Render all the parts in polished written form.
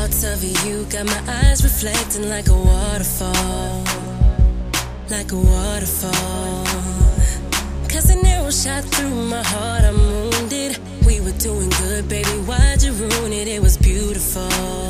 Thoughts of you got my eyes reflecting like a waterfall, like a waterfall. Cause an arrow shot through my heart, I'm wounded. We were doing good, baby, why'd you ruin it? It was beautiful,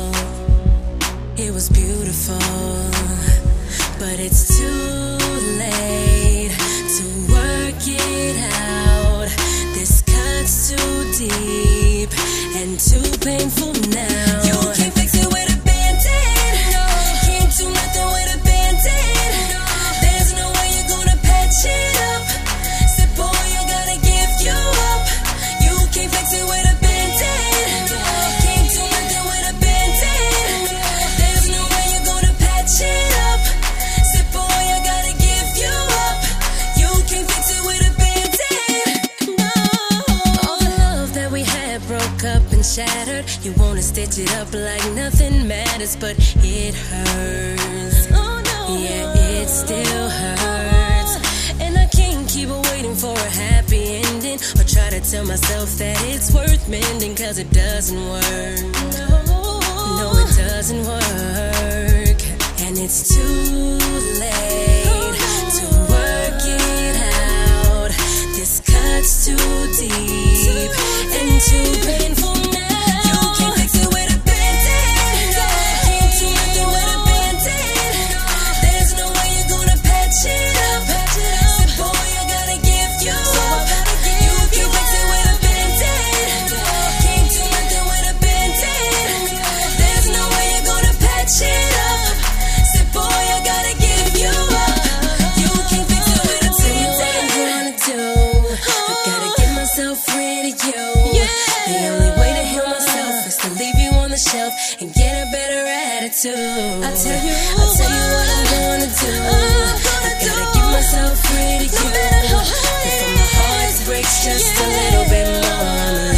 it was beautiful. But it's too late to work it out. This cut's too deep and too painful now. You can't fix it with a band-aid, no. Can't do nothing with a band-aid, no. There's no way you're gonna patch it up. Said boy, I gotta give you up. You can't fix it with a band-aid, no. Can't do nothing with a band-aid, no. There's no way you're gonna patch it up. Said boy, I gotta give you up. You can't fix it with a band-aid, no. All the love that we had broke up and shattered. You wanna stitch it up like nothing matters, but it hurts. Oh no, yeah, it still hurts. And I can't keep waiting for a happy ending, or try to tell myself that it's worth mending, cause it doesn't work. No, it doesn't work. And it's too late to work it out. This cut's too deep and too painful now. You can't fix it with a band-aid, no. Can't do nothing with a band-aid, no. There's no way you're gonna patch it up. Said boy, I gotta give you up. You can't fix it with a band-aid, no. Can't do nothing with a band-aid, no. There's no way you're gonna patch it up. Said boy, I gotta give you up. You can't fix it with a band-aid. Tell me what I'm gonna do. I gotta get myself rid of you. The only way to heal myself is to leave you on the shelf and get a better attitude. I'll tell you what I'm gonna do. I gotta get myself rid of you. Before my heart breaks just a little bit more.